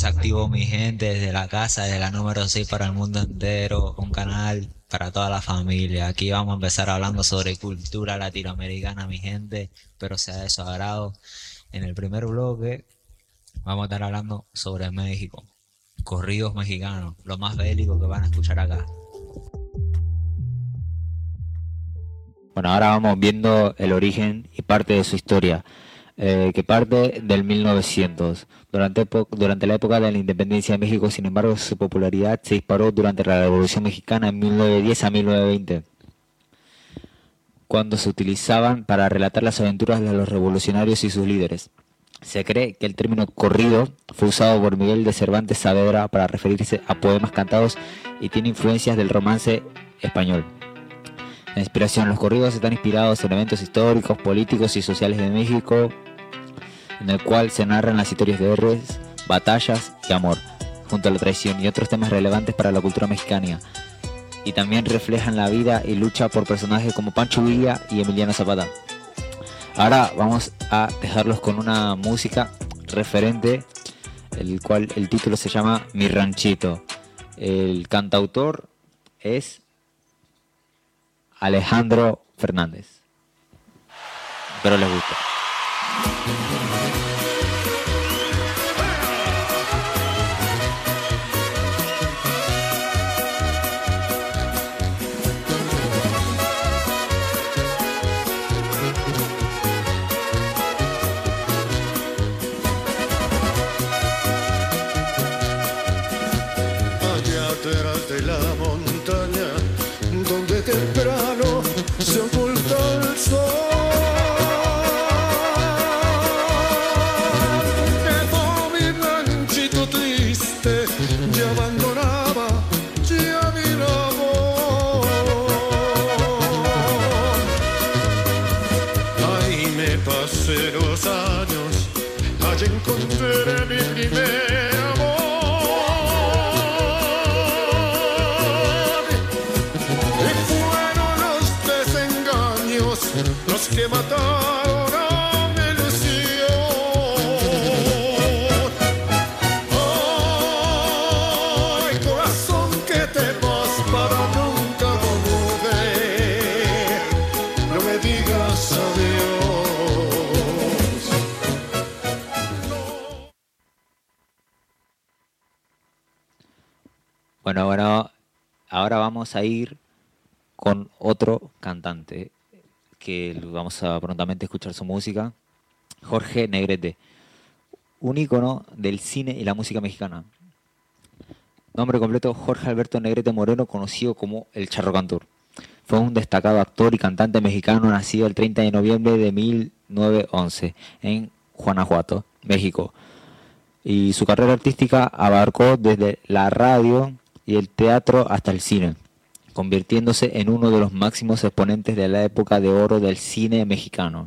se activó mi gente desde la casa, desde la número 6 para el mundo entero, un canal para toda la familia. Aquí vamos a empezar hablando sobre cultura latinoamericana, mi gente, pero sea de su agrado. En el primer bloque vamos a estar hablando sobre México, corridos mexicanos, lo más bélico que van a escuchar acá. Bueno, ahora vamos viendo el origen y parte de su historia, que parte del 1900. Durante la época de la independencia de México, sin embargo, su popularidad se disparó durante la Revolución Mexicana en 1910 a 1920, cuando se utilizaban para relatar las aventuras de los revolucionarios y sus líderes. Se cree que el término corrido fue usado por Miguel de Cervantes Saavedra para referirse a poemas cantados y tiene influencias del romance español. La inspiración, los corridos están inspirados en eventos históricos, políticos y sociales de México, en el cual se narran las historias de héroes, batallas y amor, junto a la traición y otros temas relevantes para la cultura mexicana. Y también reflejan la vida y lucha por personajes como Pancho Villa y Emiliano Zapata. Ahora vamos a dejarlos con una música referente, el cual el título se llama Mi Ranchito. El cantautor es Alejandro Fernández. Espero les guste. Allá atrás de la montaña, donde temprano se oculta el sol, quedó mi ranchito triste y abandonaba ya mi labor. Ahí me pasé los años, allí encontré mi primer amor. Los que mataron a mi ilusión. Ay, corazón, que te vas para nunca volver. No me digas adiós. Bueno, ahora vamos a ir con otro cantante que vamos a prontamente escuchar su música, Jorge Negrete, un ícono del cine y la música mexicana. Nombre completo: Jorge Alberto Negrete Moreno, conocido como El Charro Cantor. Fue un destacado actor y cantante mexicano nacido el 30 de noviembre de 1911 en Guanajuato, México. Y su carrera artística abarcó desde la radio y el teatro hasta el cine, convirtiéndose en uno de los máximos exponentes de la época de oro del cine mexicano.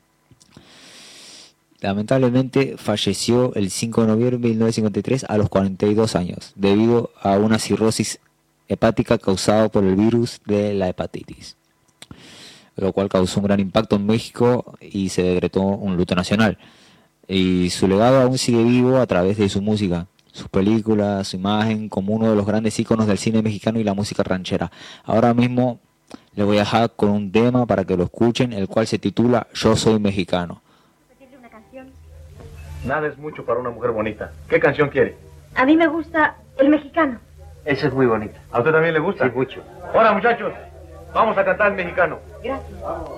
Lamentablemente falleció el 5 de noviembre de 1953 a los 42 años, debido a una cirrosis hepática causada por el virus de la hepatitis, lo cual causó un gran impacto en México y se decretó un luto nacional. Y su legado aún sigue vivo a través de su música, sus películas, su imagen como uno de los grandes íconos del cine mexicano y la música ranchera. Ahora mismo les voy a dejar con un tema para que lo escuchen, el cual se titula Yo Soy Mexicano. Una canción. Nada es mucho para una mujer bonita. ¿Qué canción quiere? A mí me gusta el mexicano. Esa es muy bonita. ¿A usted también le gusta? Sí, mucho. Ahora, muchachos, vamos a cantar mexicano. Gracias.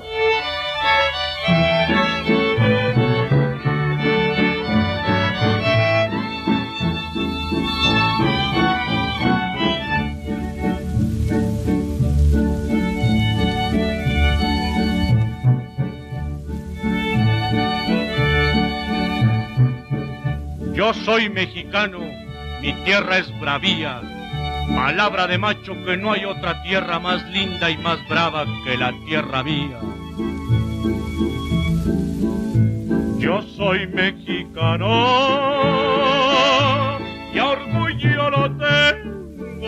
Yo soy mexicano, mi tierra es bravía, palabra de macho que no hay otra tierra más linda y más brava que la tierra mía. Yo soy mexicano y a orgullo lo tengo,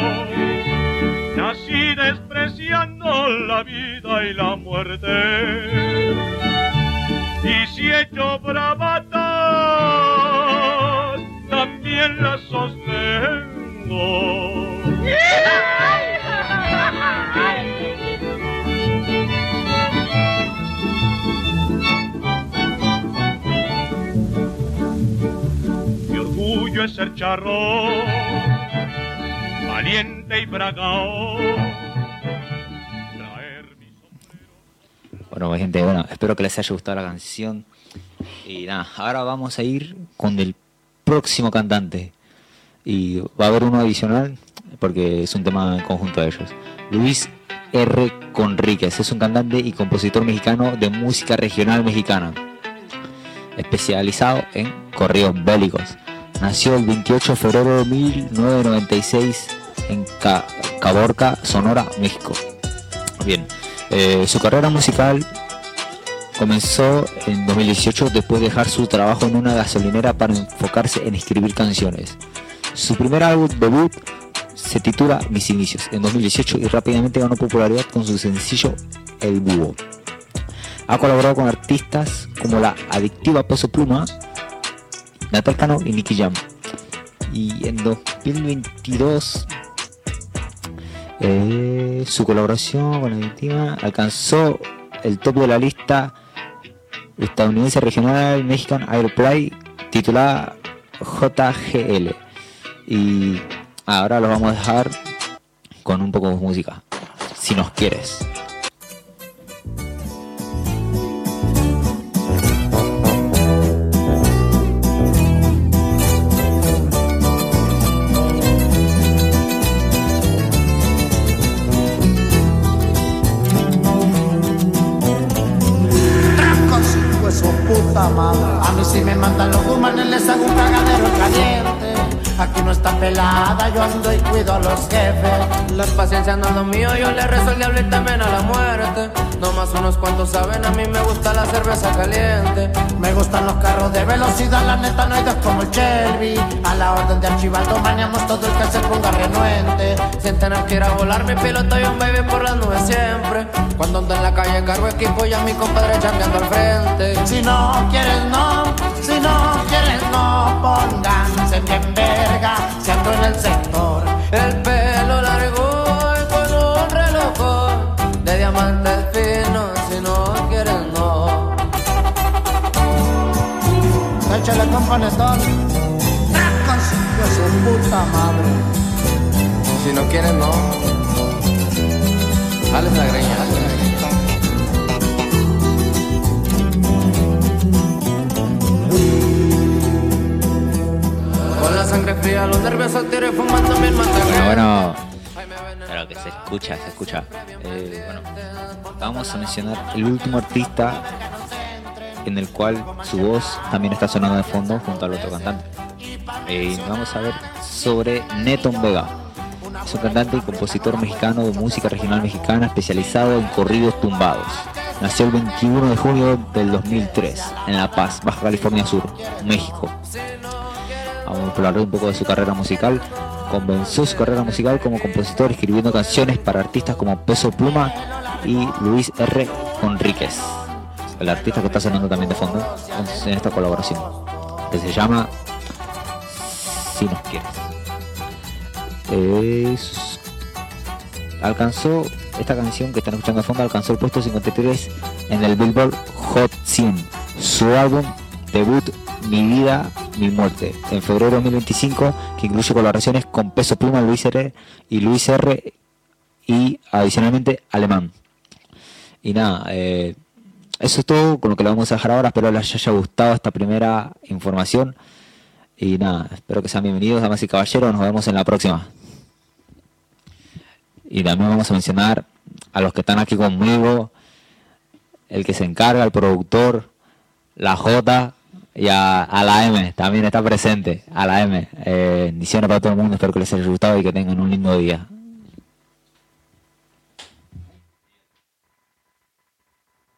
nací despreciando la vida y la muerte, y si he hecho bravatas, también quien la sostengo. Mi orgullo es ser charro, valiente y bragao. Bueno, gente, bueno, espero que les haya gustado la canción. Y nada, ahora vamos a ir con el próximo cantante. Y va a haber uno adicional, porque es un tema en conjunto de ellos. Luis R. Conríquez es un cantante y compositor mexicano de música regional mexicana, especializado en corridos bélicos. Nació el 28 de febrero de 1996 en Caborca, Sonora, México. Bien, su carrera musical comenzó en 2018 después de dejar su trabajo en una gasolinera para enfocarse en escribir canciones. Su primer álbum debut se titula Mis Inicios en 2018 y rápidamente ganó popularidad con su sencillo El Búho. Ha colaborado con artistas como la adictiva Peso Pluma, Natal Cano y Nicky Jam. Y en 2022 su colaboración con la adictiva alcanzó el top de la lista estadounidense regional Mexican Airplay titulada JGL. Y ahora los vamos a dejar con un poco de música. Si nos quieres. A mí si me mandan los humanos les hago un cagadero caliente. Aquí no está pelada, yo ando y cuido a los jefes. La paciencia no es lo mío, yo le rezo al diablo y también a la muerte. No más unos cuantos saben, a mí me gusta la cerveza caliente. Me gustan los carros de velocidad, la neta no hay dos como el Shelby. A la orden de Archibaldo maneamos todo el que se ponga renuente. Sin tener que ir a volar, mi piloto y un baby por las nubes siempre. Cuando ando en la calle cargo equipo y a mi compadre chambeando al frente. Si no quieres no, si no quieres no, pónganse bien verga, si ando en el sector. El pelo largo y con un reloj de diamantes finos, si no quieres no. Échale componetón, consiguió su puta madre. Si no quieres no, jales la greña, jales la greña. Con la sangre fría, los nervios al tiro y fumando mi mantequilla. Bueno, claro que se escucha. Bueno, vamos a mencionar el último artista en el cual su voz también está sonando de fondo junto al otro cantante. Vamos a ver sobre Neton Vega. Es un cantante y compositor mexicano de música regional mexicana especializado en corridos tumbados. Nació el 21 de junio del 2003 en La Paz, Baja California Sur, México. Vamos a hablar un poco de su carrera musical. Comenzó su carrera musical como compositor escribiendo canciones para artistas como Peso Pluma y Luis R. Conríquez, el artista que está sonando también de fondo en esta colaboración, que se llama Si nos quieres. Alcanzó esta canción que están escuchando de fondo, alcanzó el puesto 53 en el Billboard Hot 100. Su álbum debut Mi Vida, Mi Muerte, en febrero de 2025, que incluye colaboraciones con Peso Pluma, Luis R. y adicionalmente Alemán. Y nada, eso es todo con lo que le vamos a dejar ahora. Espero les haya gustado esta primera información. Y nada, espero que sean bienvenidos, damas y caballeros. Nos vemos en la próxima. Y también vamos a mencionar a los que están aquí conmigo, el que se encarga, el productor, la J y a la M, también está presente, a la M. Bendiciones para todo el mundo, espero que les haya gustado y que tengan un lindo día.